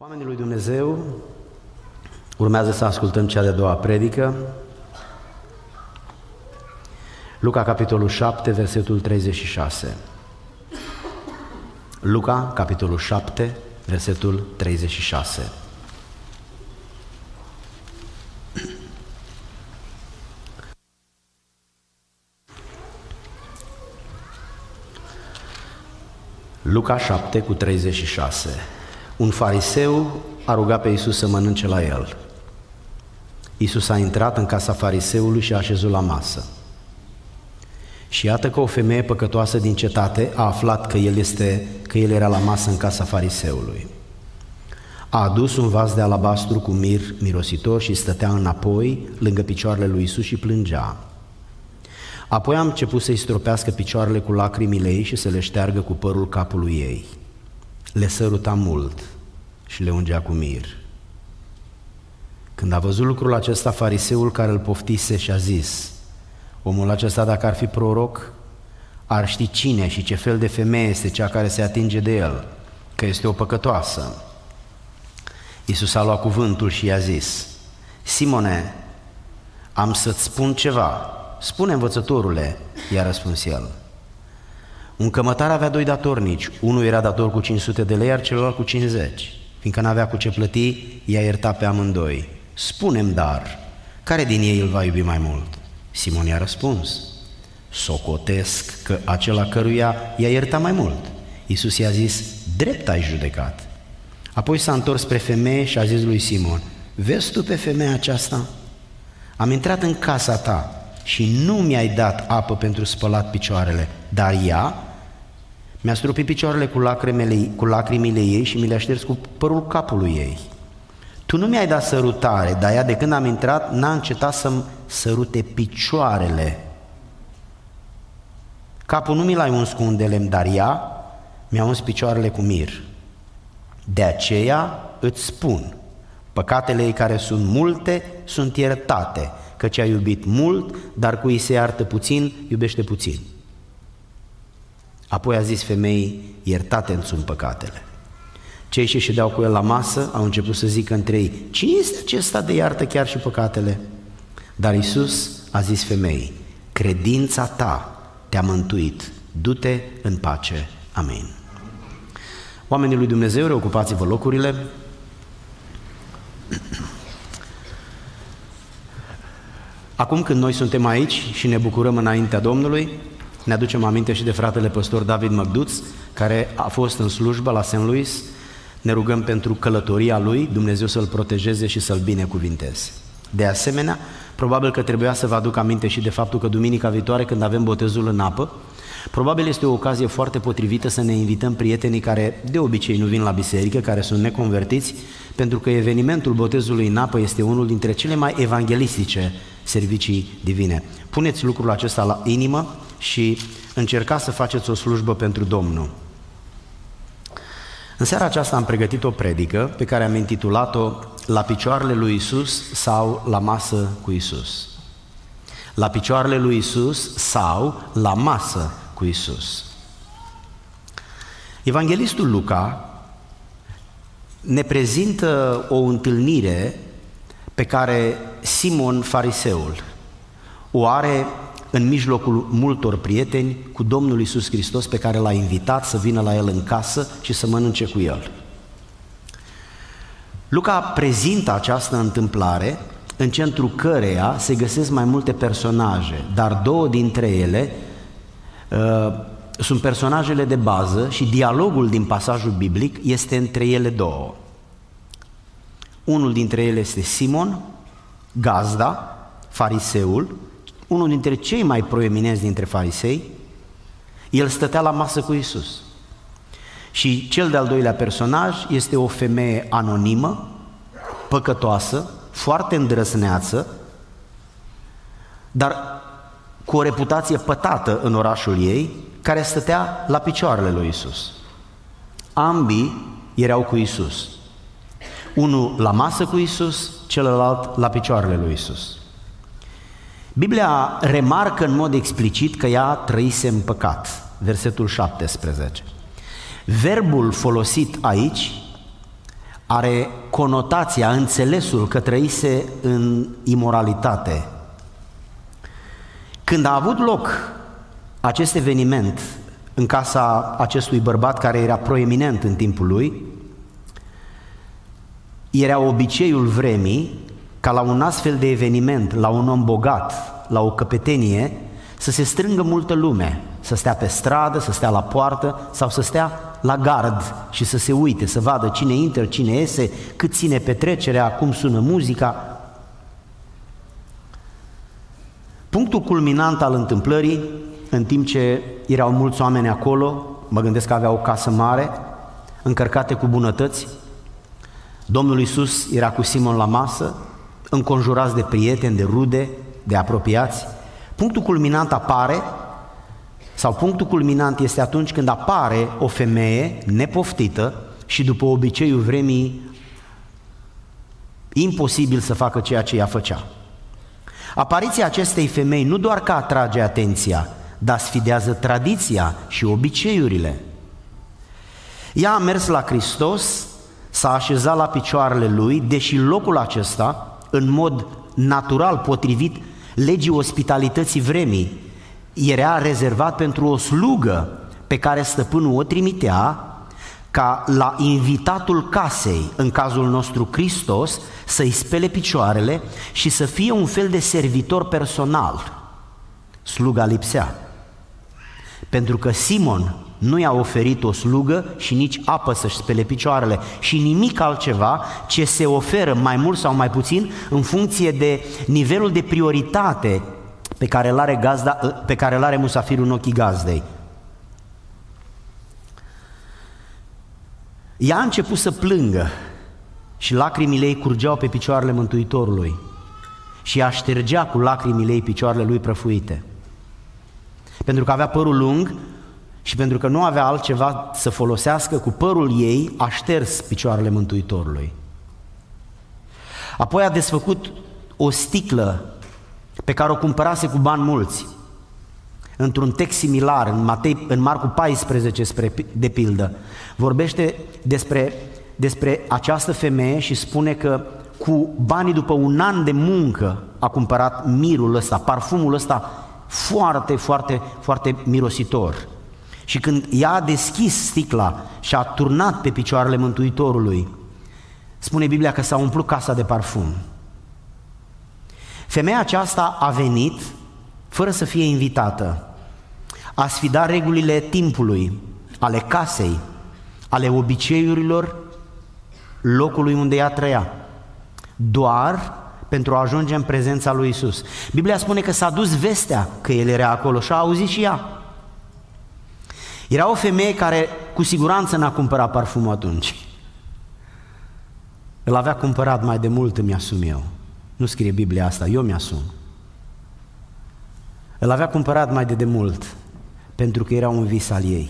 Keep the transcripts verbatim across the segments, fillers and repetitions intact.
Oamenii lui Dumnezeu, urmează să ascultăm cea de-a doua predică, Luca, capitolul șapte, versetul treizeci și șase. Luca, capitolul șapte, versetul treizeci și șase. Luca șapte cu treizeci și șase. Un fariseu a rugat pe Iisus să mănânce la el. Iisus a intrat în casa fariseului și a așezut la masă. Și iată că o femeie păcătoasă din cetate a aflat că el, este, că el era la masă în casa fariseului. A adus un vas de alabastru cu mir mirositor și stătea înapoi lângă picioarele lui Iisus și plângea. Apoi a început să-i stropească picioarele cu lacrimile ei și să le șteargă cu părul capului ei. Le săruta mult și le ungea cu mir. Când a văzut lucrul acesta, fariseul care îl poftise și-a zis: omul acesta, dacă ar fi proroc, ar ști cine și ce fel de femeie este cea care se atinge de el, că este o păcătoasă. Iisus a luat cuvântul și i-a zis: Simone, am să-ți spun ceva. Spune, învățătorule, i-a răspuns el. Un cămătar avea doi datornici, unul era dator cu cinci sute de lei, iar celălalt cu cincizeci. Fiindcă n-avea cu ce plăti, i-a iertat pe amândoi. Spune-mi dar, care din ei îl va iubi mai mult? Simon i-a răspuns: socotesc că acela căruia i-a iertat mai mult. Iisus i-a zis: drept ai judecat. Apoi s-a întors spre femeie și a zis lui Simon: vezi tu pe femeia aceasta? Am intrat în casa ta și nu mi-ai dat apă pentru spălat picioarele, dar ea mi-a stropit picioarele cu lacrimile, cu lacrimile ei și mi le-a șters cu părul capului ei. Tu nu mi-ai dat sărutare, dar ea, de când am intrat, n-a încetat să-mi sărute picioarele. Capul nu mi l-ai uns cu un de lemn, dar ea mi-a uns picioarele cu mir. De aceea îți spun, păcatele ei care sunt multe sunt iertate, căci a iubit mult, dar cui se iartă puțin, iubește puțin. Apoi a zis femeii: iertate-mi sunt păcatele. Cei ce ședeau cu el la masă au început să zică între ei: cine este acesta de iartă chiar și păcatele? Dar Iisus a zis femeii: credința ta te-a mântuit, du-te în pace. Amin. Oamenii lui Dumnezeu, reocupați-vă locurile. Acum când noi suntem aici și ne bucurăm înaintea Domnului, ne aducem aminte și de fratele păstor David Măgduț, care a fost în slujbă la Saint Louis. Ne rugăm pentru călătoria lui, Dumnezeu să-l protejeze și să-l binecuvinteze. De asemenea, probabil că trebuia să vă aduc aminte și de faptul că duminica viitoare, când avem botezul în apă, probabil este o ocazie foarte potrivită să ne invităm prietenii care de obicei nu vin la biserică, care sunt neconvertiți, pentru că evenimentul botezului în apă este unul dintre cele mai evanghelistice servicii divine. Puneți lucrul acesta la inimă și încercați să faceți o slujbă pentru Domnul. În seara aceasta am pregătit o predică pe care am intitulat-o La picioarele lui Iisus sau la masă cu Iisus. La picioarele lui Iisus sau la masă cu Iisus. Evanghelistul Luca ne prezintă o întâlnire pe care Simon fariseul o are în mijlocul multor prieteni cu Domnul Iisus Hristos, pe care l-a invitat să vină la el în casă și să mănânce cu el. Luca prezintă această întâmplare în centrul căreia se găsesc mai multe personaje, dar două dintre ele uh, sunt personajele de bază și dialogul din pasajul biblic este între ele două. Unul dintre ele este Simon, gazda, fariseul, unul dintre cei mai proeminenți dintre farisei. El stătea la masă cu Iisus. Și cel de-al doilea personaj este o femeie anonimă, păcătoasă, foarte îndrăzneață, dar cu o reputație pătată în orașul ei, care stătea la picioarele lui Iisus. Ambii erau cu Iisus. Unul la masă cu Iisus, celălalt la picioarele lui Iisus. Biblia remarcă în mod explicit că ea trăise în păcat. Versetul șaptesprezece. Verbul folosit aici are conotația, înțelesul că trăise în imoralitate. Când a avut loc acest eveniment în casa acestui bărbat care era proeminent în timpul lui, era obiceiul vremii ca la un astfel de eveniment, la un om bogat, la o căpetenie, să se strângă multă lume, să stea pe stradă, să stea la poartă sau să stea la gard și să se uite, să vadă cine intră, cine iese, cât ține petrecerea, cum sună muzica. Punctul culminant al întâmplării, în timp ce erau mulți oameni acolo, mă gândesc că avea o casă mare, încărcate cu bunătăți, Domnul Iisus era cu Simon la masă, înconjurați de prieteni, de rude, de apropiați. Punctul culminant apare, sau punctul culminant este atunci când apare o femeie nepoftită și după obiceiul vremii imposibil să facă ceea ce ea făcea. Apariția acestei femei nu doar că atrage atenția, dar sfidează tradiția și obiceiurile. Ea a mers la Hristos, s-a așezat la picioarele lui, deși locul acesta, în mod natural, potrivit legii ospitalității vremii, era rezervat pentru o slugă pe care stăpânul o trimitea ca la invitatul casei, în cazul nostru Hristos, să-i spele picioarele și să fie un fel de servitor personal. Sluga lipsea, pentru că Simon nu i-a oferit o slugă și nici apă să-și spele picioarele și nimic altceva ce se oferă mai mult sau mai puțin în funcție de nivelul de prioritate pe care îl are, gazda, pe care îl are musafirul în ochii gazdei. Ea a început să plângă și lacrimile ei curgeau pe picioarele Mântuitorului și ea ștergea cu lacrimile ei picioarele lui prăfuite. Pentru că avea părul lung și pentru că nu avea altceva să folosească, cu părul ei a șters picioarele Mântuitorului. Apoi a desfăcut o sticlă pe care o cumpărase cu bani mulți. Într-un text similar, în, Matei, în Marcu paisprezece, spre, de pildă, vorbește despre, despre această femeie și spune că cu banii după un an de muncă a cumpărat mirul ăsta, parfumul ăsta foarte, foarte, foarte mirositor. Și când ea a deschis sticla și a turnat pe picioarele Mântuitorului, spune Biblia că s-a umplut casa de parfum. Femeia aceasta a venit fără să fie invitată, a sfidat regulile timpului, ale casei, ale obiceiurilor locului unde ea trăia, doar pentru a ajunge în prezența lui Iisus. Biblia spune că s-a dus vestea că El era acolo și a auzit și ea. Era o femeie care cu siguranță n-a cumpărat parfumul atunci. Îl avea cumpărat mai de mult, îmi asum eu. Nu scrie Biblia asta, eu mi-asum. Îl avea cumpărat mai de demult, pentru că era un vis al ei.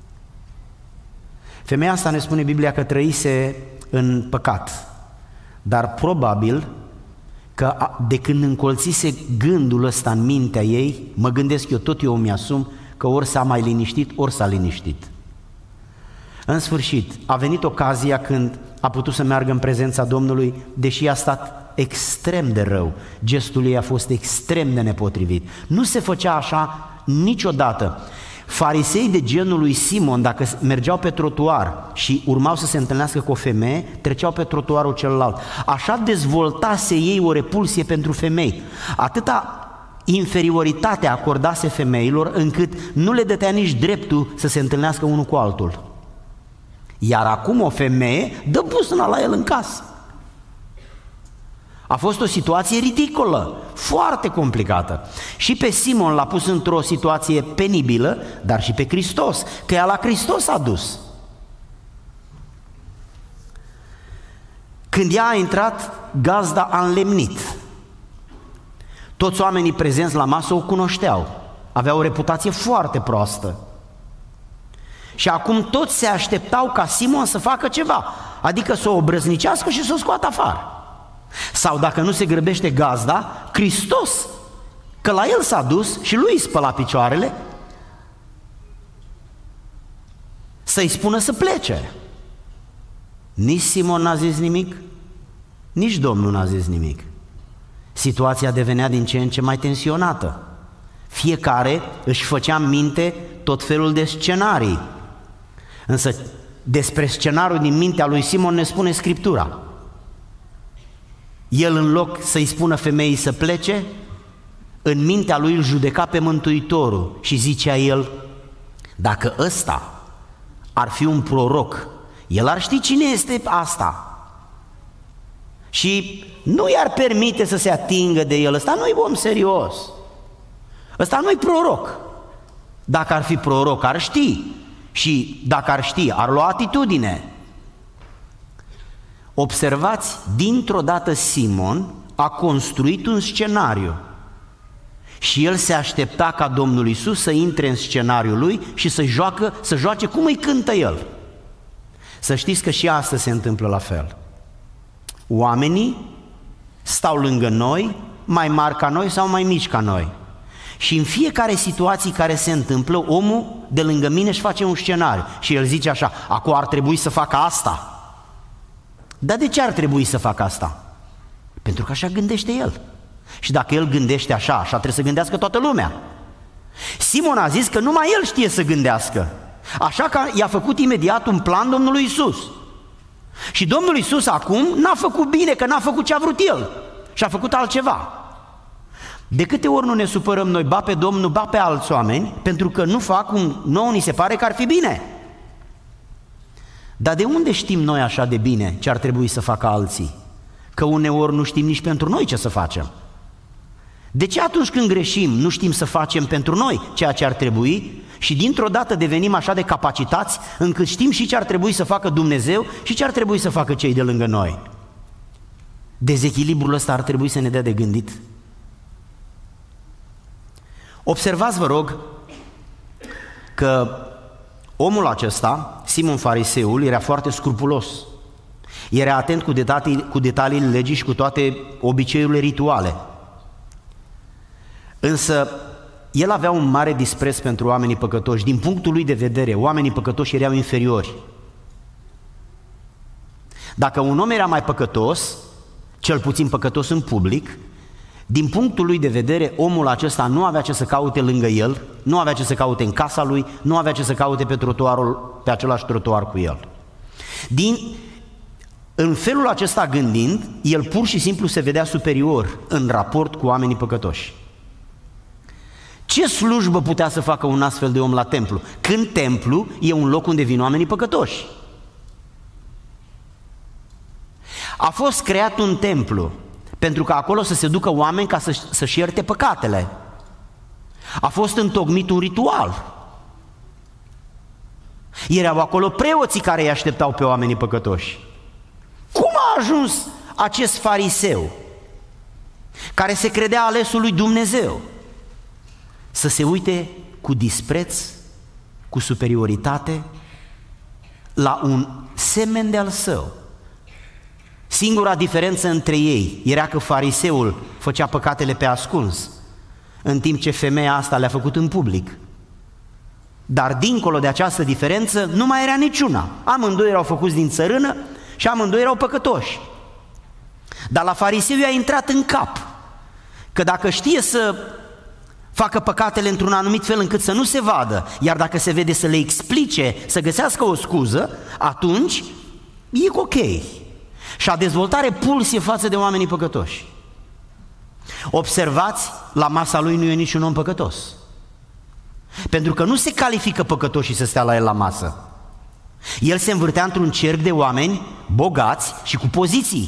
Femeia asta, ne spune Biblia, că trăise în păcat, dar probabil că de când încolțise gândul ăsta în mintea ei, mă gândesc eu, tot eu mi-asum, că ori s-a mai liniștit, ori s-a liniștit. În sfârșit, a venit ocazia când a putut să meargă în prezența Domnului, deși a stat extrem de rău, gestul ei a fost extrem de nepotrivit. Nu se făcea așa niciodată. Farisei de genul lui Simon, dacă mergeau pe trotuar și urmau să se întâlnească cu o femeie, treceau pe trotuarul celălalt. Așa dezvoltase ei o repulsie pentru femei. Atâta inferioritate acordase femeilor încât nu le dădea nici dreptul să se întâlnească unul cu altul. Iar acum o femeie dă busna la el în casă. A fost o situație ridicolă, foarte complicată. Și pe Simon l-a pus într-o situație penibilă, dar și pe Hristos, că ea la Hristos a dus. Când ea a intrat, gazda a înlemnit. Toți oamenii prezenți la masă o cunoșteau, avea o reputație foarte proastă. Și acum toți se așteptau ca Simon să facă ceva, adică să o obrăznicească și să o scoată afară. Sau dacă nu se grăbește gazda, Hristos, că la el s-a dus și lui îi spăla picioarele, să-i spună să plece. Nici Simon n-a zis nimic, nici Domnul n-a zis nimic. Situația devenea din ce în ce mai tensionată. Fiecare își făcea în minte tot felul de scenarii. Însă despre scenariul din mintea lui Simon ne spune Scriptura. El, în loc să-i spună femeii să plece, în mintea lui îl judeca pe Mântuitorul și zicea el: dacă ăsta ar fi un proroc, el ar ști cine este asta și nu i-ar permite să se atingă de el. Ăsta nu-i om serios, ăsta nu-i proroc. Dacă ar fi proroc, ar ști, și dacă ar ști, ar lua atitudine. Observați, dintr-o dată Simon a construit un scenariu și el se aștepta ca Domnul Iisus să intre în scenariul lui și să joacă, să joace cum îi cântă el. Să știți că și astăzi se întâmplă la fel. Oamenii stau lângă noi, mai mari ca noi sau mai mici ca noi. Și în fiecare situație care se întâmplă, omul de lângă mine își face un scenariu și el zice așa: acum ar trebui să facă asta. Dar de ce ar trebui să facă asta? Pentru că așa gândește el. Și dacă el gândește așa, așa trebuie să gândească toată lumea. Simon a zis că numai el știe să gândească. Așa că i-a făcut imediat un plan Domnului Iisus. Și Domnul Iisus acum n-a făcut bine, că n-a făcut ce a vrut el și a făcut altceva. De câte ori nu ne supărăm noi, ba pe Domnul, ba pe alți oameni, pentru că nu fac cum nouă ni se pare că ar fi bine. Dar de unde știm noi așa de bine ce ar trebui să facă alții? Că uneori nu știm nici pentru noi ce să facem. De ce atunci când greșim nu știm să facem pentru noi ceea ce ar trebui și dintr-o dată devenim așa de capacitați încât știm și ce ar trebui să facă Dumnezeu și ce ar trebui să facă cei de lângă noi? Dezechilibrul ăsta ar trebui să ne dea de gândit. Observați, vă rog, că omul acesta, Simon Fariseul, era foarte scrupulos. Era atent cu detalii, cu detaliile legii și cu toate obiceiurile rituale. Însă el avea un mare dispreț pentru oamenii păcătoși. Din punctul lui de vedere, oamenii păcătoși erau inferiori. Dacă un om era mai păcătos, cel puțin păcătos în public, din punctul lui de vedere, omul acesta nu avea ce să caute lângă el, nu avea ce să caute în casa lui, nu avea ce să caute pe trotuarul, pe același trotuar cu el. Din, în felul acesta gândind, el pur și simplu se vedea superior în raport cu oamenii păcătoși. Ce slujbă putea să facă un astfel de om la templu, când templu e un loc unde vin oamenii păcătoși? A fost creat un templu pentru că acolo să se ducă oameni ca să, să-și ierte păcatele. A fost întocmit un ritual. Erau acolo preoții care îi așteptau pe oamenii păcătoși. Cum a ajuns acest fariseu, care se credea alesul lui Dumnezeu, să se uite cu dispreț, cu superioritate la un semen de al său? Singura diferență între ei era că fariseul făcea păcatele pe ascuns, în timp ce femeia asta le-a făcut în public. Dar dincolo de această diferență nu mai era niciuna. Amândoi erau făcuți din țărână și amândoi erau păcătoși. Dar la fariseu i-a intrat în cap că dacă știe să facă păcatele într-un anumit fel încât să nu se vadă, iar dacă se vede să le explice, să găsească o scuză, atunci e ok. Și a dezvoltat repulsie față de oamenii păcătoși. Observați, la masa lui nu e niciun om păcătos, pentru că nu se califică păcătoșii să stea la el la masă. El se învârtea într-un cerc de oameni bogați și cu poziții.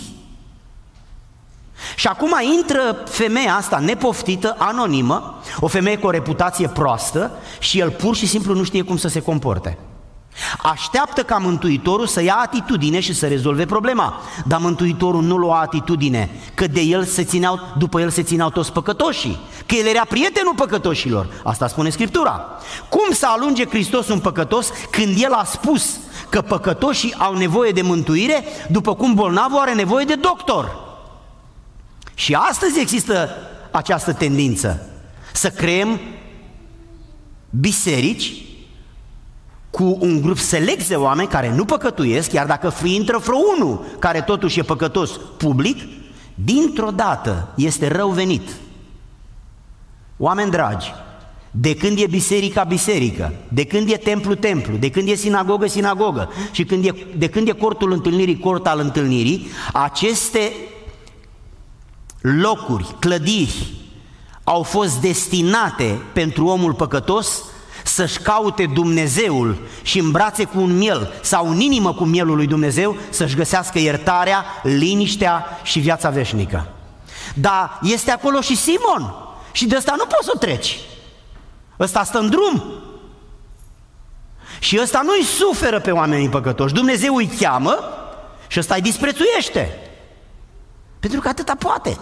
Și acum intră femeia asta nepoftită, anonimă, o femeie cu o reputație proastă, și el pur și simplu nu știe cum să se comporte. Așteaptă ca Mântuitorul să ia atitudine și să rezolve problema, dar Mântuitorul nu lua atitudine, că de el se țineau, după el se țineau toți păcătoșii, că el era prietenul păcătoșilor. Asta spune Scriptura. Cum să alunge Hristos un păcătos când el a spus că păcătoșii au nevoie de mântuire, după cum bolnavul are nevoie de doctor? Și astăzi există această tendință să creăm biserici cu un grup select de oameni care nu păcătuiesc, iar dacă intră vreo unul care totuși e păcătos public, dintr-o dată este rău venit. Oameni dragi, de când e biserica, biserică, de când e templu, templu, de când e sinagogă, sinagogă și când e, de când e cortul întâlnirii, cort al întâlnirii, aceste locuri, clădiri au fost destinate pentru omul păcătos să-și caute Dumnezeul și în brațe cu un miel sau în inimă cu mielul lui Dumnezeu să-și găsească iertarea, liniștea și viața veșnică. Dar este acolo și Simon și de ăsta nu poți să o treci. Ăsta stă în drum și ăsta nu îi suferă pe oamenii păcătoși. Dumnezeu îi cheamă și ăsta îi disprețuiește, pentru că atâta poate.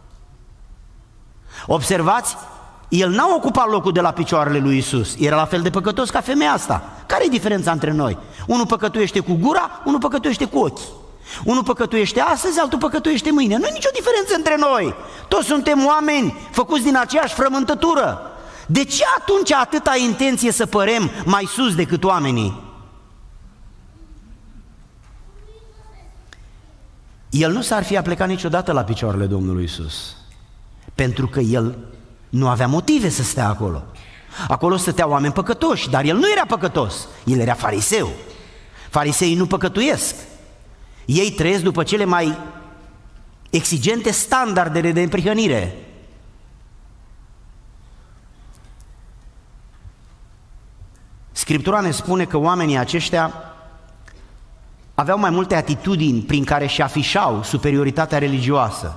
Observați, el n-a ocupat locul de la picioarele lui Iisus, era la fel de păcătos ca femeia asta. Care e diferența între noi? Unul păcătuiește cu gura, unul păcătuiește cu ochii. Unul păcătuiește astăzi, altul păcătuiește mâine. Nu e nicio diferență între noi. Toți suntem oameni făcuți din aceeași frământătură. De ce atunci atâta intenție să părem mai sus decât oamenii? El nu s-ar fi aplecat niciodată la picioarele Domnului Iisus, pentru că el nu avea motive să stea acolo. Acolo stăteau oameni păcătoși, dar el nu era păcătos, el era fariseu. Fariseii nu păcătuiesc. Ei trăiesc după cele mai exigente standarde de neprihănire. Scriptura ne spune că oamenii aceștia aveau mai multe atitudini prin care își afișau superioritatea religioasă.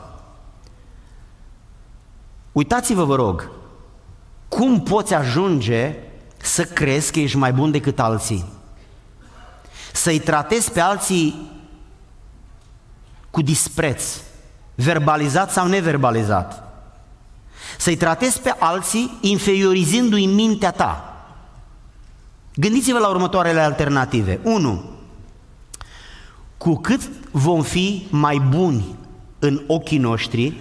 Uitați-vă, vă rog, cum poți ajunge să crezi că ești mai bun decât alții? Să-i tratezi pe alții cu dispreț, verbalizat sau neverbalizat. Să-i tratezi pe alții inferiorizându-i mintea ta. Gândiți-vă la următoarele alternative. unu. Cu cât vom fi mai buni în ochii noștri,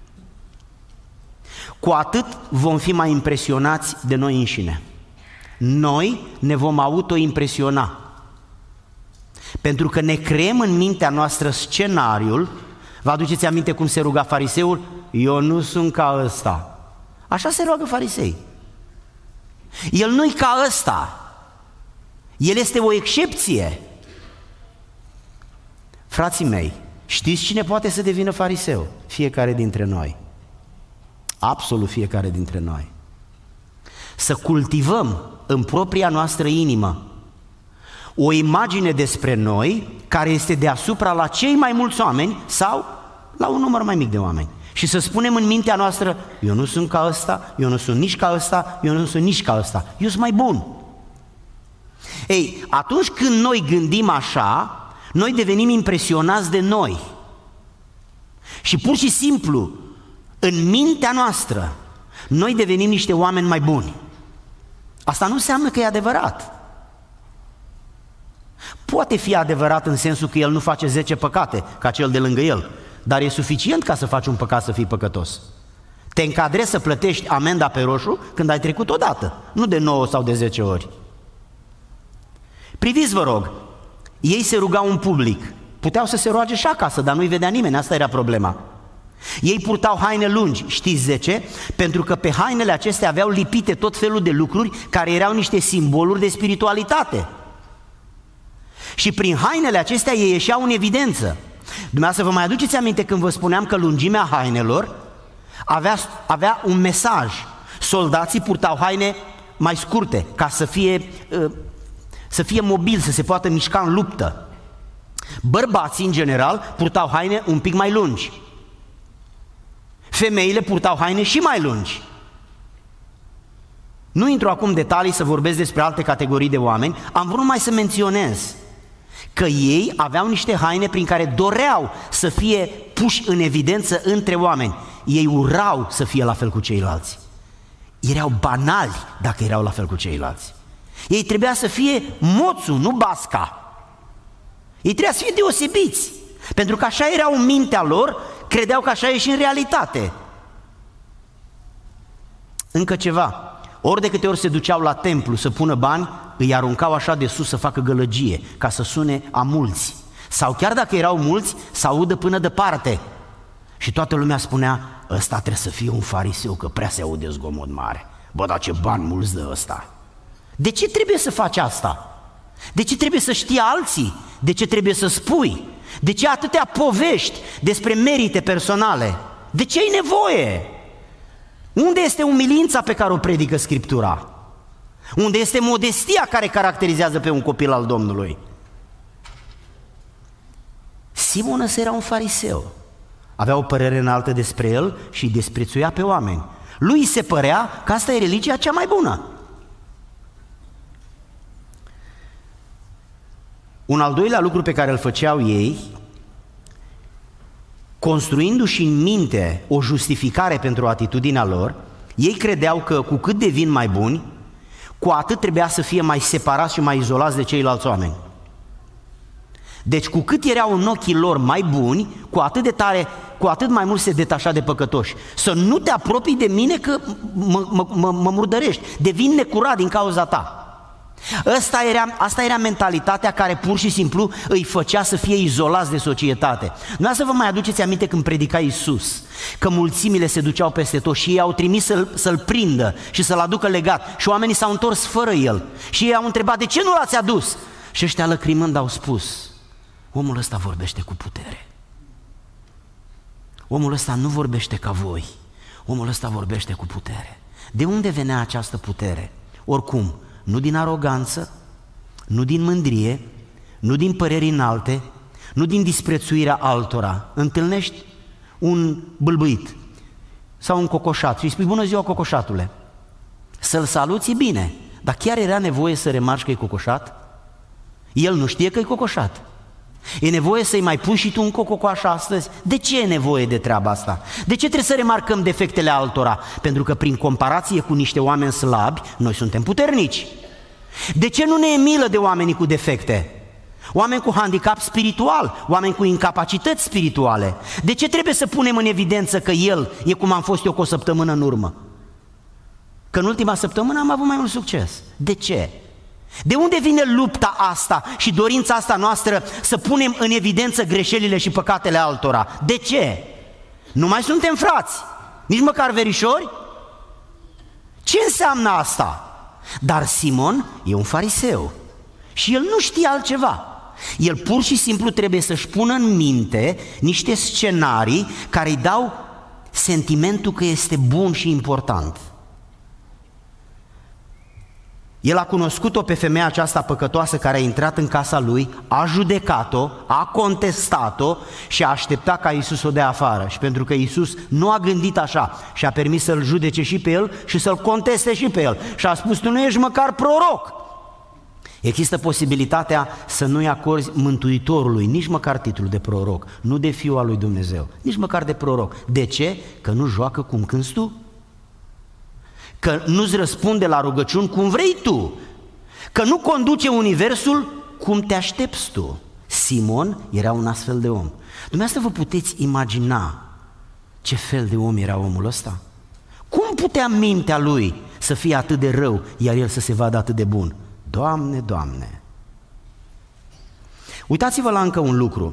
cu atât vom fi mai impresionați de noi înșine. Noi ne vom autoimpresiona. Pentru că ne creăm în mintea noastră scenariul. Vă aduceți aminte cum se ruga fariseul? Eu nu sunt ca ăsta. Așa se roagă farisei. El nu-i ca ăsta. El este o excepție. Frații mei, știți cine poate să devină fariseu? Fiecare dintre noi. Absolut fiecare dintre noi. Să cultivăm în propria noastră inimă o imagine despre noi care este deasupra la cei mai mulți oameni sau la un număr mai mic de oameni. Și să spunem în mintea noastră, eu nu sunt ca ăsta, eu nu sunt nici ca ăsta, eu nu sunt nici ca ăsta, eu sunt mai bun. Ei, atunci când noi gândim așa, noi devenim impresionați de noi. Și pur și simplu, în mintea noastră, noi devenim niște oameni mai buni. Asta nu înseamnă că e adevărat. Poate fi adevărat în sensul că el nu face zece păcate ca cel de lângă el, dar e suficient ca să faci un păcat să fii păcătos. Te încadrezi să plătești amenda pe roșu când ai trecut odată, nu de nouă sau de zece ori. Priviți, vă rog, ei se rugau în public, puteau să se roage și acasă, dar nu-i vedea nimeni, asta era problema. Ei purtau haine lungi, știți de ce? Pentru că pe hainele acestea aveau lipite tot felul de lucruri care erau niște simboluri de spiritualitate. Și prin hainele acestea ei ieșeau în evidență. Dumneavoastră vă mai aduceți aminte când vă spuneam că lungimea hainelor avea, avea un mesaj. Soldații purtau haine mai scurte ca să fie, să fie mobili, să se poată mișca în luptă. Bărbații în general purtau haine un pic mai lungi. Femeile purtau haine și mai lungi. Nu intru acum în detalii să vorbesc despre alte categorii de oameni, am vrut numai să menționez că ei aveau niște haine prin care doreau să fie puși în evidență între oameni. Ei urau să fie la fel cu ceilalți. Erau banali dacă erau la fel cu ceilalți. Ei trebuia să fie moțul, nu basca. Ei trebuia să fie deosebiți, pentru că așa erau în mintea lor, credeau că așa e și în realitate. Încă ceva, ori de câte ori se duceau la templu să pună bani, îi aruncau așa de sus să facă gălăgie, ca să sune a mulți. Sau chiar dacă erau mulți, să audă până departe. Și toată lumea spunea, ăsta trebuie să fie un fariseu, că prea se aude zgomot mare. Bă, dar ce bani mulți dă ăsta. De ce trebuie să faci asta? De ce trebuie să știi alții? De ce trebuie să spui? De ce atâtea povești despre merite personale? De ce ai nevoie? Unde este umilința pe care o predică Scriptura? Unde este modestia care caracterizează pe un copil al Domnului? Simon ăsta era un fariseu. Avea o părere înaltă despre el și îi desprețuia pe oameni. Lui se părea că asta e religia cea mai bună. Un al doilea lucru pe care îl făceau ei, construindu-și în minte o justificare pentru atitudinea lor, ei credeau că cu cât devin mai buni, cu atât trebuia să fie mai separați și mai izolați de ceilalți oameni. Deci cu cât erau în ochii lor mai buni, cu atât de tare, cu atât mai mult se detașa de păcătoși. Să nu te apropii de mine că mă, mă, mă, mă murdărești, devin necurat din cauza ta. Asta era, asta era mentalitatea care pur și simplu îi făcea să fie izolați de societate. Nu să vă mai aduceți aminte când predica Iisus, că mulțimile se duceau peste tot și ei au trimis să-l, să-l prindă și să-l aducă legat și oamenii s-au întors fără el și ei au întrebat, de ce nu l-ați adus? Și ăștia lăcrimând au spus, omul ăsta vorbește cu putere. Omul ăsta nu vorbește ca voi, omul ăsta vorbește cu putere. De unde venea această putere? Oricum, nu din aroganță, nu din mândrie, nu din păreri înalte, nu din disprețuirea altora. Întâlnești un bâlbâit sau un cocoșat și îi spui, bună ziua, cocoșatule. Să-l saluți e bine, dar chiar era nevoie să remarci că e cocoșat? El nu știe că e cocoșat. E nevoie să-i mai pui și tu un cococoașă astăzi? De ce e nevoie de treaba asta? De ce trebuie să remarcăm defectele altora? Pentru că prin comparație cu niște oameni slabi, noi suntem puternici. De ce nu ne e milă de oamenii cu defecte? Oameni cu handicap spiritual, oameni cu incapacități spirituale. De ce trebuie să punem în evidență că el e cum am fost eu cu o săptămână în urmă? Că în ultima săptămână am avut mai mult succes. De ce? De unde vine lupta asta și dorința asta noastră să punem în evidență greșelile și păcatele altora? De ce? Nu mai suntem frați, nici măcar verișori? Ce înseamnă asta? Dar Simon e un fariseu și el nu știe altceva. El pur și simplu trebuie să-și pună în minte niște scenarii care îi dau sentimentul că este bun și important. El a cunoscut-o pe femeia aceasta păcătoasă care a intrat în casa lui, a judecat-o, a contestat-o și a așteptat ca Iisus o dea afară. Și pentru că Iisus nu a gândit așa și a permis să-l judece și pe el și să-l conteste și pe el. Și a spus, tu nu ești măcar proroc. Există posibilitatea să nu-i acorzi Mântuitorului nici măcar titlul de proroc, nu de Fiul al lui Dumnezeu, nici măcar de proroc. De ce? Că nu joacă cum cânți tu. Că nu-ți răspunde la rugăciuni cum vrei tu, că nu conduce universul cum te aștepți tu. Simon era un astfel de om. Dumneavoastră vă puteți imagina ce fel de om era omul ăsta? Cum putea mintea lui să fie atât de rău, iar el să se vadă atât de bun? Doamne, Doamne! Uitați-vă la încă un lucru.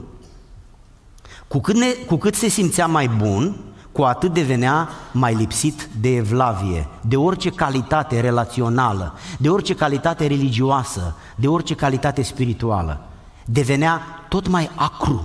Cu cât, ne, cu cât se simțea mai bun, cu atât devenea mai lipsit de evlavie, de orice calitate relațională, de orice calitate religioasă, de orice calitate spirituală. Devenea tot mai acru.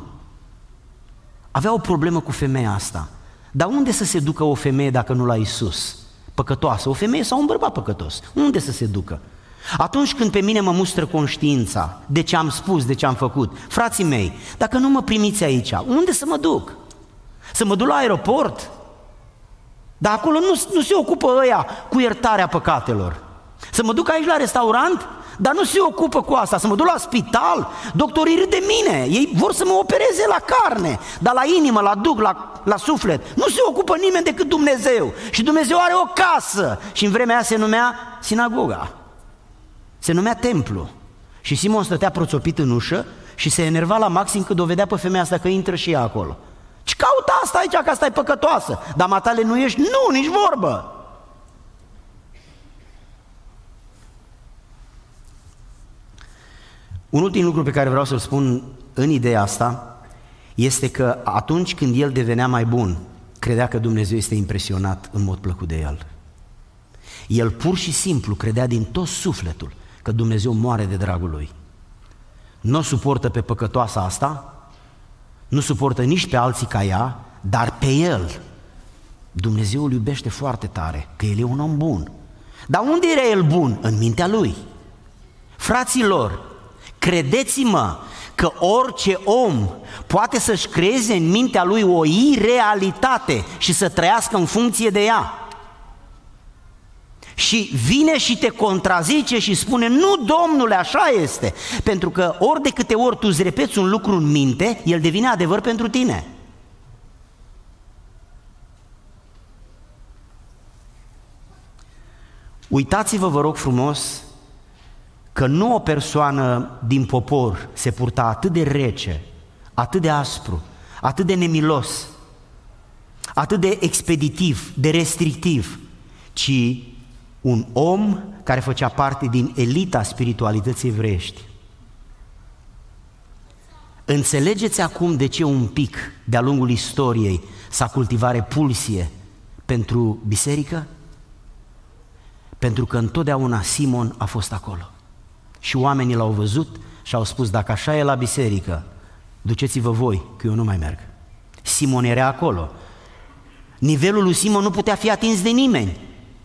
Avea o problemă cu femeia asta. Dar unde să se ducă o femeie dacă nu la Iisus? Păcătoasă, o femeie sau un bărbat păcătos? Unde să se ducă? Atunci când pe mine mă mustră conștiința de ce am spus, de ce am făcut, frații mei, dacă nu mă primiți aici, unde să mă duc? Să mă duc la aeroport? Dar acolo nu, nu se ocupă ăia cu iertarea păcatelor. Să mă duc aici la restaurant? Dar nu se ocupă cu asta. Să mă duc la spital? Doctorii râd de mine, ei vor să mă opereze la carne, dar la inimă, la duc, la, la suflet nu se ocupă nimeni decât Dumnezeu. Și Dumnezeu are o casă și în vremea aia se numea sinagoga, se numea templu. Și Simon stătea proțopit în ușă și se enerva la maxim când o vedea pe femeia asta că intră și ea acolo. Ce caută asta aici, că asta e păcătoasă? Dar matale nu ești? Nu, nici vorbă. Un ultim lucru pe care vreau să-l spun în ideea asta este că atunci când el devenea mai bun, credea că Dumnezeu este impresionat în mod plăcut de el. El pur și simplu credea din tot sufletul că Dumnezeu moare de dragul lui. Nu o suportă pe păcătoasa asta, nu suportă nici pe alții ca ea, dar pe el Dumnezeu îl iubește foarte tare, că el e un om bun. Dar unde era el bun? În mintea lui. Fraților, credeți-mă că orice om poate să-și creeze în mintea lui o irealitate și să trăiască în funcție de ea. Și vine și te contrazice și spune, nu, domnule, așa este. Pentru că ori de câte ori tu îți repeți un lucru în minte, el devine adevăr pentru tine. Uitați-vă, vă rog frumos, că nu o persoană din popor se purta atât de rece, atât de aspru, atât de nemilos, atât de expeditiv, de restrictiv, ci un om care făcea parte din elita spiritualității evreiești. Înțelegeți acum de ce un pic de-a lungul istoriei s-a cultivat repulsie pentru biserică? Pentru că întotdeauna Simon a fost acolo. Și oamenii l-au văzut și au spus, dacă așa e la biserică, duceți-vă voi, că eu nu mai merg. Simon era acolo. Nivelul lui Simon nu putea fi atins de nimeni.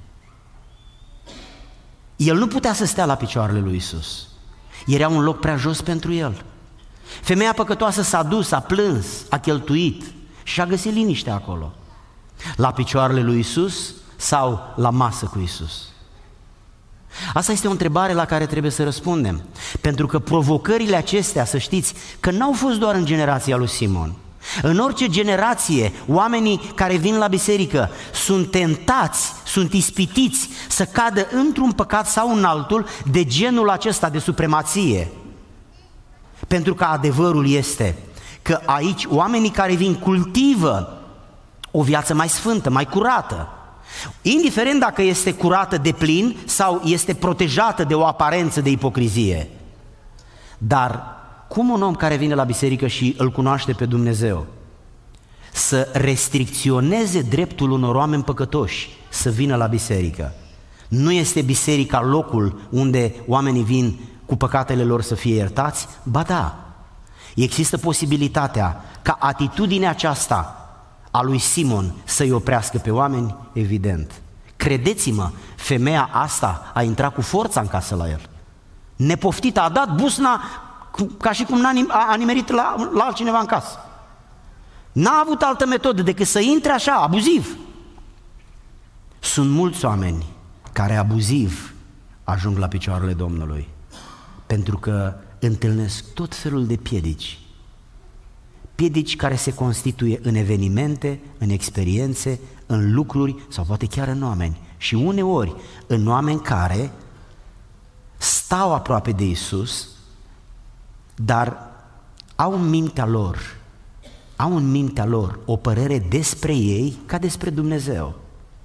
El nu putea să stea la picioarele lui Iisus. Era un loc prea jos pentru el. Femeia păcătoasă s-a dus, a plâns, a cheltuit și a găsit liniște acolo. La picioarele lui Iisus sau la masă cu Iisus? Asta este o întrebare la care trebuie să răspundem. Pentru că provocările acestea, să știți, că n-au fost doar în generația lui Simon. În orice generație, oamenii care vin la biserică sunt tentați, sunt ispitiți să cadă într-un păcat sau în altul de genul acesta de supremație. Pentru că adevărul este că aici oamenii care vin cultivă o viață mai sfântă, mai curată. Indiferent dacă este curată de plin sau este protejată de o aparență de ipocrizie. Dar cum un om care vine la biserică și îl cunoaște pe Dumnezeu să restricționeze dreptul unor oameni păcătoși să vină la biserică? Nu este biserica locul unde oamenii vin cu păcatele lor să fie iertați? Ba da, există posibilitatea ca atitudinea aceasta a lui Simon să-i oprească pe oameni? Evident. Credeți-mă, femeia asta a intrat cu forța în casă la el. Nepoftită, a dat busna ca și cum a nimerit la, la altcineva în casă. N-a avut altă metodă decât să intre așa, abuziv. Sunt mulți oameni care abuziv ajung la picioarele Domnului, pentru că întâlnesc tot felul de piedici. Piedici care se constituie în evenimente, în experiențe, în lucruri sau poate chiar în oameni. Și uneori în oameni care stau aproape de Iisus, dar au în mintea lor, au în mintea lor o părere despre ei ca despre Dumnezeu.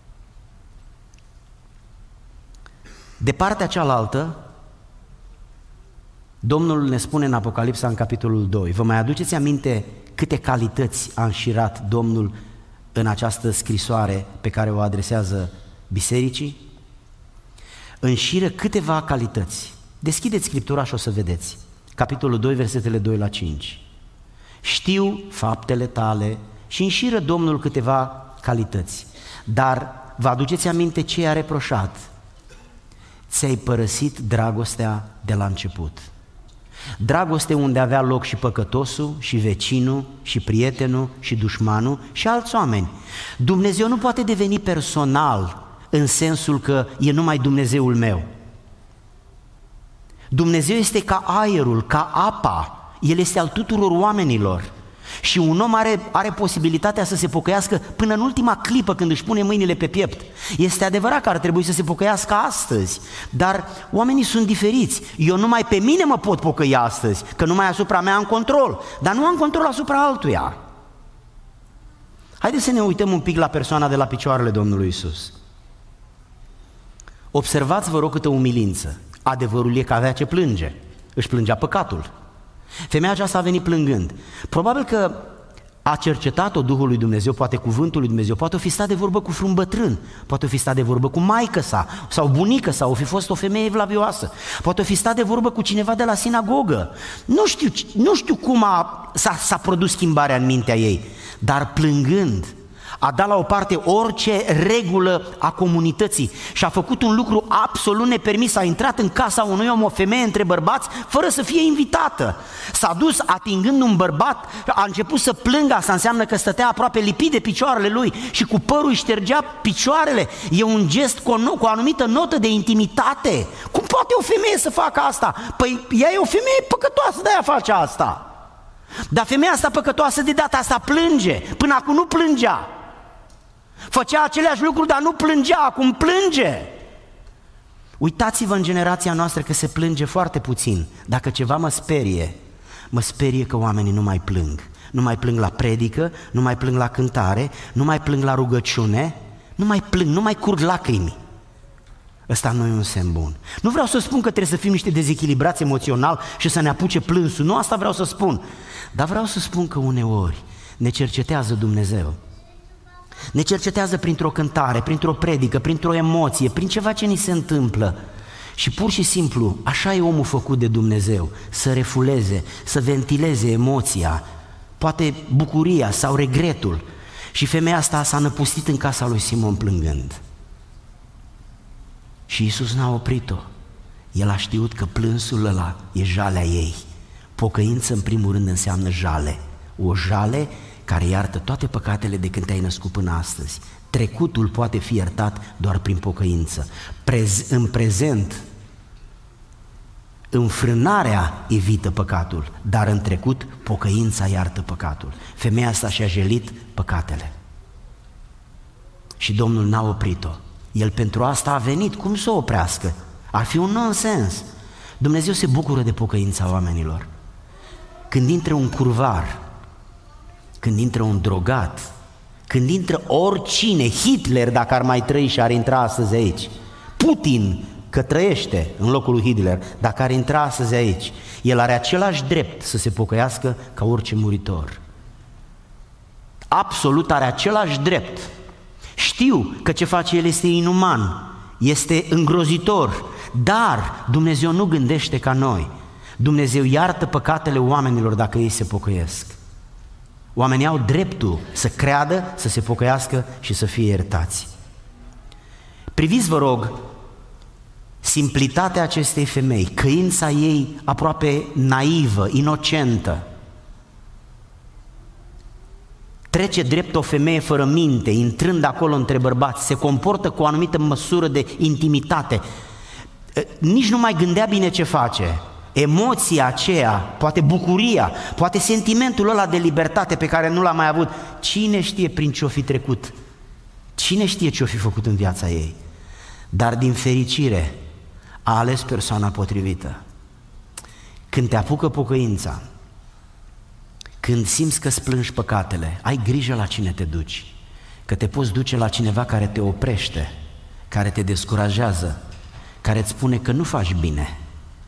De partea cealaltă, Domnul ne spune în Apocalipsa, în capitolul doi, vă mai aduceți aminte câte calități a înșirat Domnul în această scrisoare pe care o adresează bisericii? Înșiră câteva calități. Deschideți Scriptura și o să vedeți. Capitolul doi, versetele doi la cinci. Știu faptele tale și înșiră Domnul câteva calități, dar vă aduceți aminte ce i-a reproșat? Ți-ai părăsit dragostea de la început. Dragoste unde avea loc și păcătosul, și vecinul, și prietenul, și dușmanul, și alți oameni. Dumnezeu nu poate deveni personal în sensul că e numai Dumnezeul meu. Dumnezeu este ca aerul, ca apa, El este al tuturor oamenilor. Și un om are, are posibilitatea să se pocăiască până în ultima clipă când își pune mâinile pe piept. Este adevărat că ar trebui să se pocăiască astăzi, dar oamenii sunt diferiți. Eu numai pe mine mă pot pocăi astăzi, că numai asupra mea am control, dar nu am control asupra altuia. Haideți să ne uităm un pic la persoana de la picioarele Domnului Iisus. Observați, vă rog, câtă umilință. Adevărul e că avea ce plânge. își plângea păcatul. Femeia aceasta a venit plângând. Probabil că a cercetat-o Duhul lui Dumnezeu, poate cuvântul lui Dumnezeu, poate o fi stat de vorbă cu vreun bătrân, poate o fi stat de vorbă cu maică sa sau bunică sa, o fi fost o femeie evlavioasă, poate o fi stat de vorbă cu cineva de la sinagogă. Nu știu, nu știu cum a, s-a, s-a produs schimbarea în mintea ei, dar plângând a dat la o parte orice regulă a comunității și a făcut un lucru absolut nepermis. A intrat în casa unui om, o femeie între bărbați, fără să fie invitată. S-a dus atingând un bărbat, a început să plângă, asta înseamnă că stătea aproape lipit de picioarele lui și cu părul îi ștergea picioarele. E un gest cu o, cu o anumită notă de intimitate. Cum poate o femeie să facă asta? Păi ea e o femeie păcătoasă, de-aia face asta. Dar femeia asta păcătoasă de data asta plânge, până acum nu plângea. Făcea aceleași lucruri, dar nu plângea, acum plânge. Uitați-vă în generația noastră că se plânge foarte puțin. Dacă ceva mă sperie, mă sperie că oamenii nu mai plâng. Nu mai plâng la predică, nu mai plâng la cântare, nu mai plâng la rugăciune, nu mai plâng, nu mai curg lacrimi. Ăsta nu e un semn bun. Nu vreau să spun că trebuie să fim niște dezechilibrați emoțional și să ne apuce plânsul, nu asta vreau să spun. Dar vreau să spun că uneori ne cercetează Dumnezeu. Ne cercetează printr-o cântare, printr-o predică, printr-o emoție, prin ceva ce ni se întâmplă. Și pur și simplu, așa e omul făcut de Dumnezeu, să refuleze, să ventileze emoția, poate bucuria sau regretul. Și femeia asta s-a năpustit în casa lui Simon plângând. Și Iisus n-a oprit-o. El a știut că plânsul ăla e jalea ei. Pocăință în primul rând înseamnă jale. O jale care iartă toate păcatele de când te-ai născut până astăzi. Trecutul poate fi iertat doar prin pocăință. Prez, în prezent, înfrânarea evită păcatul, dar în trecut, pocăința iartă păcatul. Femeia asta și-a jelit păcatele. Și Domnul n-a oprit-o. El pentru asta a venit, cum să o oprească? Ar fi un nonsens. Dumnezeu se bucură de pocăința oamenilor. Când intră un curvar, când intră un drogat, când intră oricine, Hitler dacă ar mai trăi și ar intra astăzi aici, Putin că trăiește în locul lui Hitler, dacă ar intra astăzi aici, el are același drept să se pocăiască ca orice muritor. Absolut are același drept. Știu că ce face el este inuman, este îngrozitor, dar Dumnezeu nu gândește ca noi. Dumnezeu iartă păcatele oamenilor dacă ei se pocăiesc. Oamenii au dreptul să creadă, să se pocăiască și să fie iertați. Priviți, vă rog, simplitatea acestei femei, căința ei aproape naivă, inocentă. Trece drept o femeie fără minte, intrând acolo între bărbați, se comportă cu o anumită măsură de intimitate. Nici nu mai gândea bine ce face. Emoția aceea, poate bucuria, poate sentimentul ăla de libertate pe care nu l-a mai avut, cine știe prin ce-o fi trecut, cine știe ce-o fi făcut în viața ei, dar din fericire a ales persoana potrivită. Când te apucă pocăința, când simți că îți plângi păcatele, ai grijă la cine te duci, că te poți duce la cineva care te oprește, care te descurajează, care îți spune că nu faci bine.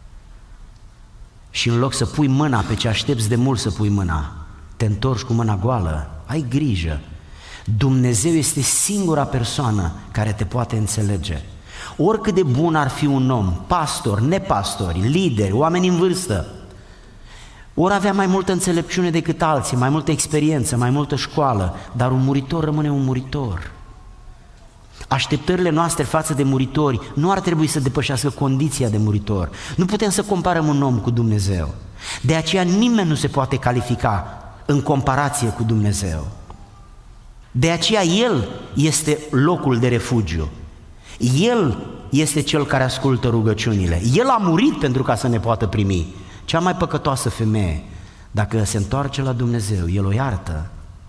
Și în loc să pui mâna pe ce aștepți de mult să pui mâna, te întorci cu mâna goală, ai grijă. Dumnezeu este singura persoană care te poate înțelege. Oricât de bun ar fi un om, pastor, nepastori, lideri, oameni în vârstă, ori avea mai multă înțelepciune decât alții, mai multă experiență, mai multă școală, dar un muritor rămâne un muritor. Așteptările noastre față de muritori nu ar trebui să depășească condiția de muritor. Nu putem să comparăm un om cu Dumnezeu. De aceea nimeni nu se poate califica în comparație cu Dumnezeu. De aceea El este locul de refugiu. El este Cel care ascultă rugăciunile. El a murit pentru ca să ne poată primi. Cea mai păcătoasă femeie, dacă se întoarce la Dumnezeu, El o iartă.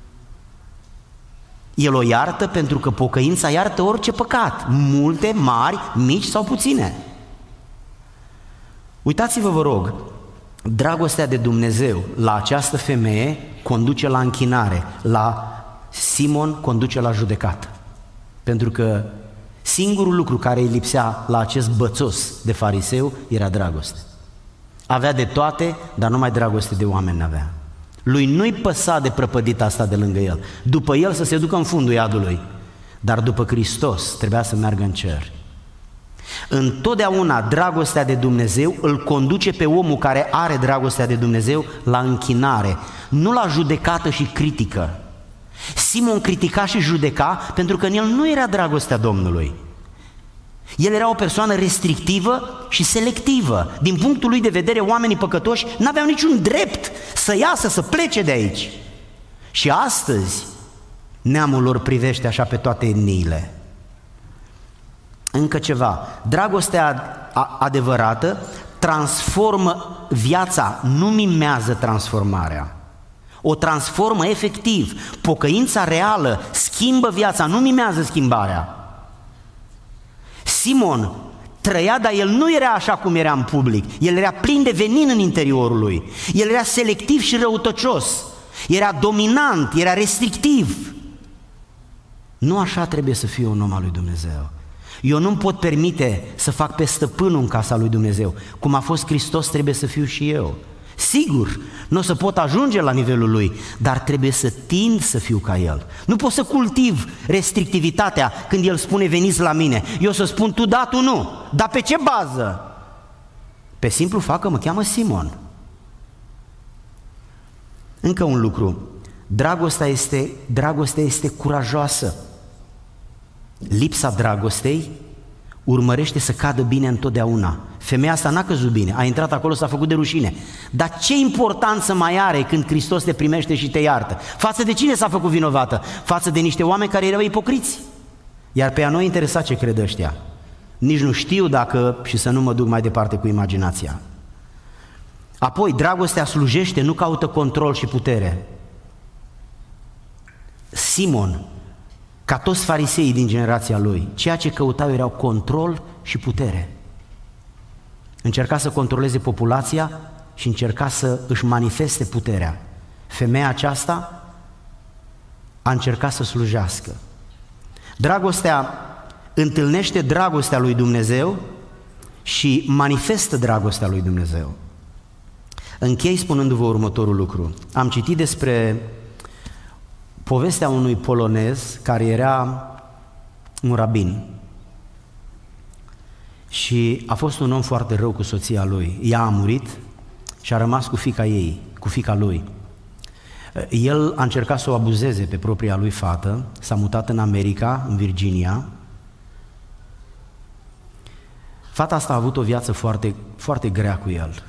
El o iartă pentru că pocăința iartă orice păcat, multe, mari, mici sau puține. Uitați-vă, vă rog, dragostea de Dumnezeu la această femeie conduce la închinare, la Simon conduce la judecată. Pentru că singurul lucru care îi lipsea la acest bățos de fariseu era dragoste. Avea de toate, dar numai dragoste de oameni n-avea. Lui nu-i păsa de prăpădita asta de lângă el. După el să se ducă în fundul iadului, dar după Hristos trebuia să meargă în cer. Întotdeauna dragostea de Dumnezeu îl conduce pe omul care are dragostea de Dumnezeu la închinare, nu la judecată și critică. Simon critica și judeca pentru că în el nu era dragostea Domnului. El era o persoană restrictivă și selectivă. Din punctul lui de vedere, oamenii păcătoși n-aveau niciun drept să iasă, să plece de aici. Și astăzi neamul lor privește așa pe toate etniile. Încă ceva, dragostea adevărată transformă viața, nu mimează transformarea. O transformă efectiv. Pocăința reală schimbă viața, nu mimează schimbarea. Simon trăia, dar el nu era așa cum era în public. El era plin de venin în interiorul lui. El era selectiv și răutăcios. Era dominant, era restrictiv. Nu așa trebuie să fie un om al lui Dumnezeu. Eu nu-mi pot permite să fac pe stăpânul în casa lui Dumnezeu. Cum a fost Hristos, trebuie să fiu și eu. Sigur, nu o să pot ajunge la nivelul lui, dar trebuie să tind să fiu ca el. Nu pot să cultiv restrictivitatea când el spune veniți la mine. Eu să spun tu da, tu nu. Dar pe ce bază? Pe simplu fapt că mă cheamă Simon. Încă un lucru. Dragostea este, dragostea este curajoasă. Lipsa dragostei urmărește să cadă bine întotdeauna. Femeia asta n-a căzut bine, a intrat acolo, s-a făcut de rușine. Dar ce importanță mai are când Hristos te primește și te iartă? Față de cine s-a făcut vinovată? Față de niște oameni care erau ipocriți. Iar pe ea nu interesa ce cred ăștia. Nici nu știu dacă, și să nu mă duc mai departe cu imaginația. Apoi, dragostea slujește, nu caută control și putere. Simon, ca toți fariseii din generația lui, ceea ce căutau erau control și putere. Încerca să controleze populația și încerca să își manifeste puterea. Femeia aceasta a încercat să slujească. Dragostea întâlnește dragostea lui Dumnezeu și manifestă dragostea lui Dumnezeu. Închei spunându-vă următorul lucru. Am citit despre povestea unui polonez care era un rabin și a fost un om foarte rău cu soția lui. Ea a murit și a rămas cu fiica ei, cu fiica lui. El a încercat să o abuzeze pe propria lui fată, s-a mutat în America, în Virginia. Fata asta a avut o viață foarte, foarte grea cu el.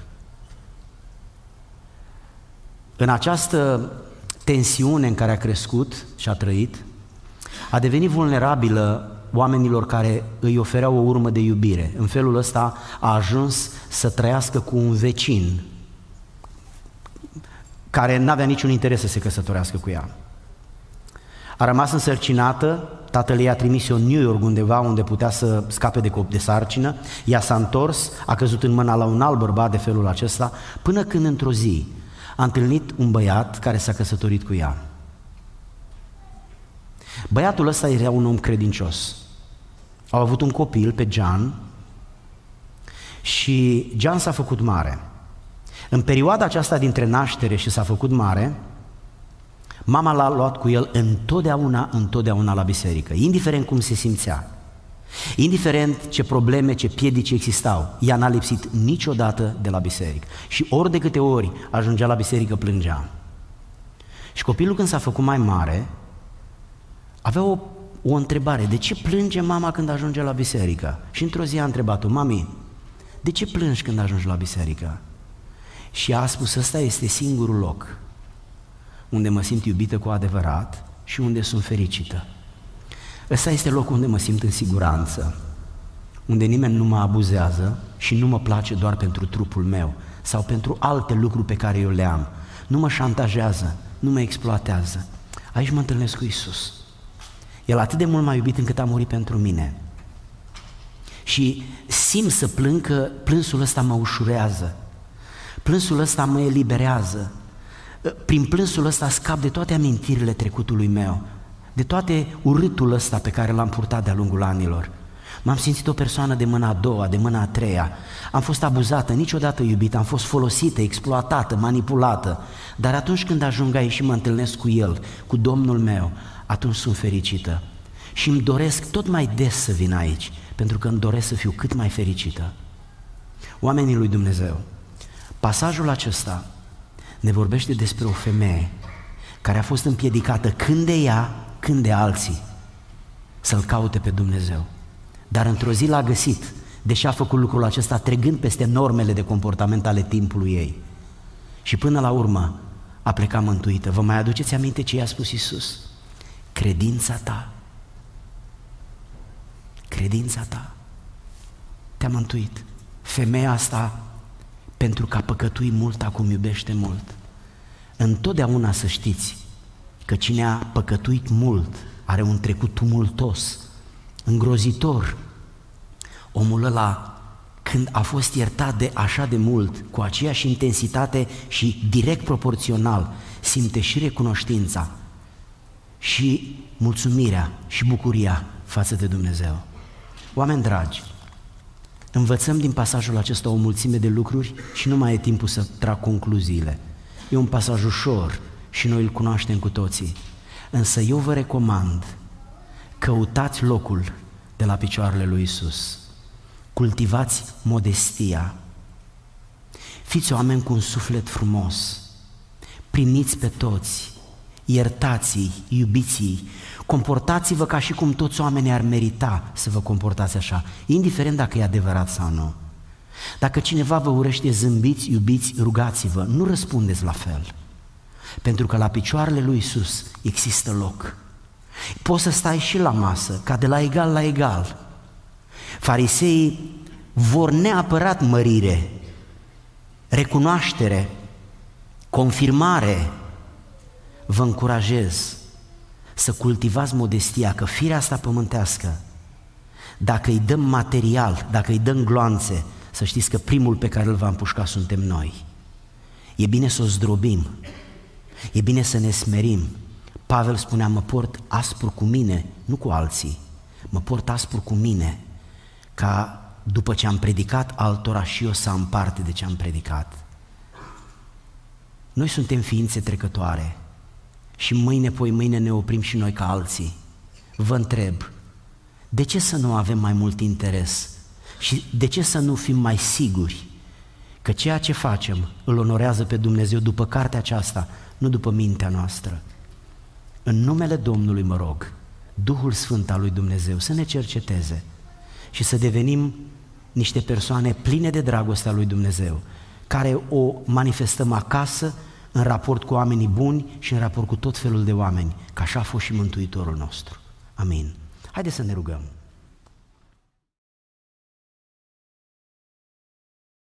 În această tensiune în care a crescut și a trăit, a devenit vulnerabilă oamenilor care îi ofereau o urmă de iubire. În felul ăsta a ajuns să trăiască cu un vecin care n-avea niciun interes să se căsătorească cu ea. A rămas însărcinată, tatăl ei a trimis-o în New York undeva unde putea să scape de, de sarcină, ea s-a întors, a căzut în mâna la un alt bărbat de felul acesta, până când într-o zi a întâlnit un băiat care s-a căsătorit cu ea. Băiatul ăsta era un om credincios. Au avut un copil pe Gian și Gian s-a făcut mare. În perioada aceasta dintre naștere și s-a făcut mare, mama l-a luat cu el întotdeauna, întotdeauna la biserică, indiferent cum se simțea, indiferent ce probleme, ce piedici existau, ea n-a lipsit niciodată de la biserică. Și ori de câte ori ajungea la biserică, plângea. Și copilul, când s-a făcut mai mare, avea o, o întrebare: de ce plânge mama când ajunge la biserică? Și într-o zi a întrebat-o: mami, de ce plângi când ajungi la biserică? Și a spus: ăsta este singurul loc unde mă simt iubită cu adevărat și unde sunt fericită. Ăsta este locul unde mă simt în siguranță, unde nimeni nu mă abuzează și nu mă place doar pentru trupul meu sau pentru alte lucruri pe care eu le am. Nu mă șantajează, nu mă exploatează. Aici mă întâlnesc cu Iisus. El atât de mult m-a iubit încât a murit pentru mine. Și simt să plâng că plânsul ăsta mă ușurează, plânsul ăsta mă eliberează. Prin plânsul ăsta scap de toate amintirile trecutului meu, de toate urâtul ăsta pe care l-am purtat de-a lungul anilor. M-am simțit o persoană de mâna a doua, de mâna a treia. Am fost abuzată, niciodată iubită, am fost folosită, exploatată, manipulată. Dar atunci când ajung aici și mă întâlnesc cu El, cu Domnul meu, atunci sunt fericită. Și îmi doresc tot mai des să vin aici, pentru că îmi doresc să fiu cât mai fericită. Oamenii lui Dumnezeu, pasajul acesta ne vorbește despre o femeie care a fost împiedicată când de ea, când de alții, să-L caute pe Dumnezeu. Dar într-o zi l-a găsit, deși a făcut lucrul acesta trecând peste normele de comportament ale timpului ei. Și până la urmă a plecat mântuită. Vă mai aduceți aminte ce i-a spus Iisus? Credința ta, credința ta te-a mântuit. Femeia asta, pentru că a păcătuit mult, acum iubește mult. Întotdeauna să știți că cine a păcătuit mult are un trecut tumultos, îngrozitor. Omul ăla, când a fost iertat de așa de mult, cu aceeași intensitate și direct proporțional, simte și recunoștința și mulțumirea și bucuria față de Dumnezeu. Oameni dragi, învățăm din pasajul acesta o mulțime de lucruri și nu mai e timpul să trag concluziile. E un pasaj ușor și noi îl cunoaștem cu toții, însă eu vă recomand, căutați locul de la picioarele lui Iisus, cultivați modestia, fiți oameni cu un suflet frumos, primiți pe toți, iertați-i, iubiți-i, comportați-vă ca și cum toți oamenii ar merita să vă comportați așa, indiferent dacă e adevărat sau nu. Dacă cineva vă urăște, zâmbiți, iubiți, rugați-vă, nu răspundeți la fel, pentru că la picioarele lui Iisus există loc. Poți să stai și la masă, ca de la egal la egal. Fariseii vor neapărat mărire, recunoaștere, confirmare. Vă încurajez să cultivați modestia, că firea asta pământească, dacă îi dăm material, dacă îi dăm gloanțe, să știți că primul pe care îl va împușca suntem noi. E bine să o zdrobim, e bine să ne smerim. Pavel spunea, mă port aspru cu mine, nu cu alții, mă port aspru cu mine, ca după ce am predicat altora și eu să am parte de ce am predicat. Noi suntem ființe trecătoare și mâine, poi mâine ne oprim și noi ca alții. Vă întreb, de ce să nu avem mai mult interes și de ce să nu fim mai siguri că ceea ce facem îl onorează pe Dumnezeu după cartea aceasta, nu după mintea noastră? În numele Domnului mă rog, Duhul Sfânt al lui Dumnezeu să ne cerceteze și să devenim niște persoane pline de dragostea lui Dumnezeu, care o manifestăm acasă, în raport cu oamenii buni și în raport cu tot felul de oameni, că așa a fost și Mântuitorul nostru. Amin. Haideți să ne rugăm.